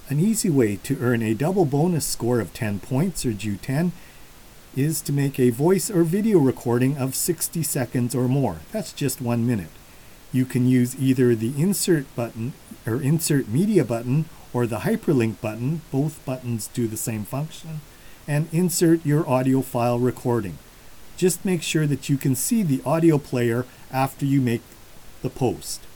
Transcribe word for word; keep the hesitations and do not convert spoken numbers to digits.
An easy way to earn a double bonus score of ten points, or J U ten, is to make a voice or video recording of sixty seconds or more. That's just one minute. You can use either the insert button or insert media button or the hyperlink button. Both buttons do the same function. And insert your audio file recording. Just make sure that you can see the audio player after you make the post.